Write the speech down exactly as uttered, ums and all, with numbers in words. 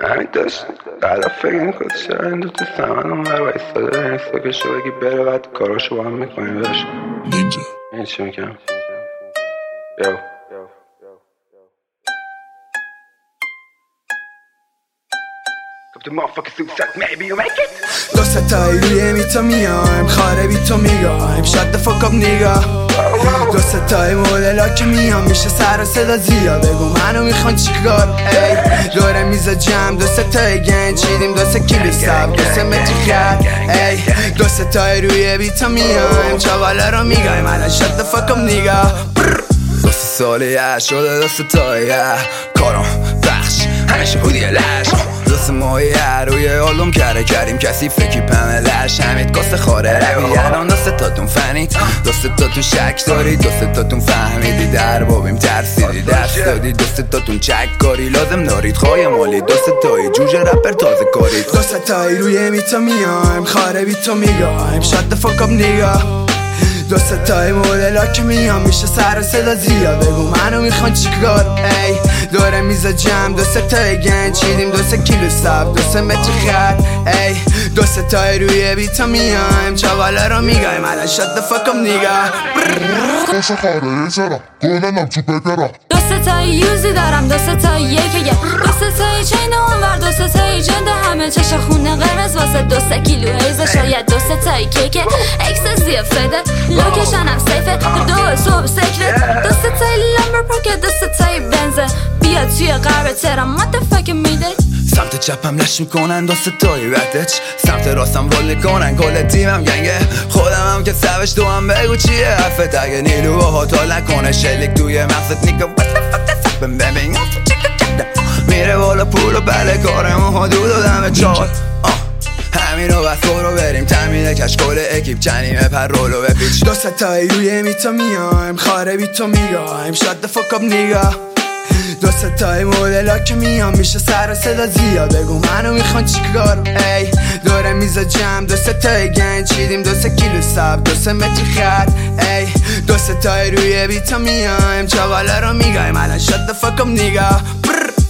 همین داشت بعدا فکر میکنی چرا این دوتا سمن اون بر بایستاده اینستاکشو بگی بره بعد کاراشو با هم میکنیم داشت نینجا این چی میکنم بیاو دو ستایی روی میتا میایم خاره بی تو میگایم شد فکاب نیگا دو ستایی مدلا که میام میشه سر و صدا زیاد بگو منو میخوان چیکار ای دوره میزا جمع دو ستایی گنج چیدیم دو سه کیلو سب دو سه متر خرد ای دو ستایی روی بیتا میایم چاوالا رو میگایم الان شد فکاب نیگا دو سه سالی شده دو ستایی کارم بخش همیشه بودی لش دوست ماهیه روی علوم کره کردیم کسی فکری پملش همید کاسه خاره روی الان دوست تاتون فنید دوست تاتون شک دارید دوست تاتون فهمیدی در بابیم ترسیدی دست دادی دوست تاتون چک کاری لازم دارید خواهی مالی دوست تایی جوجه رپر تازه کارید دوست تایی روی میتا میایم خاره بی تو میگایم شد فکاب نیگا دو ستای مدلا که میام میشه سر و صدا زیاد بگو منو میخوان چیکار ای دوره میزا جمع دو ستای گنج چیدیم دو سه کیلو سب دو سه متر خرد ای دو ستای روی بیتا میایم چاوالا رو میگایم الان شد فکم نیگا کاسه خاره چرا گلنم تو بگرم دو ستای یوزی دارم دو ستای یکیه دو ستای چین اونور دو ستای جنده همه چشا خونه قرمز واسه دو سه کیلو هیزه شاید دو ستای کیکه اکسسی فده لوکیشن هم سیفه دو صبح سکره دو ستای لمبر پاکه دو ستای بنزه بیا توی قربه ترم what the fuck میده سمت چپم لش میکنن دو ستایی وقتش سمت راستم رول میکنن کل تیمم گنگه خودم هم که سوش تو هم بگو چیه حرفت اگه نیلو و هاتال نکنه شلیک توی مغزت نیکه what the fuck that's up ببین میره بالا پول و بله کارم حدود و دم چار همین رو بس برو بریم تامین کشکول اکیپ چنیمه پر رولو بپیچ دو ستایی روی میتا میایم خاره بی تو میگایم شد فکاب نیگا دو ستای مدلا که میام میشه سر و صدا زیاد بگو منو میخوان چیکار ای دوره میزا جمع دو ستای گنج چیدیم دو سه کیلو سب دو سه متر خرد ای دو ستای روی بیتا میایم چاوالا رو میگایم الان شد فکم نیگا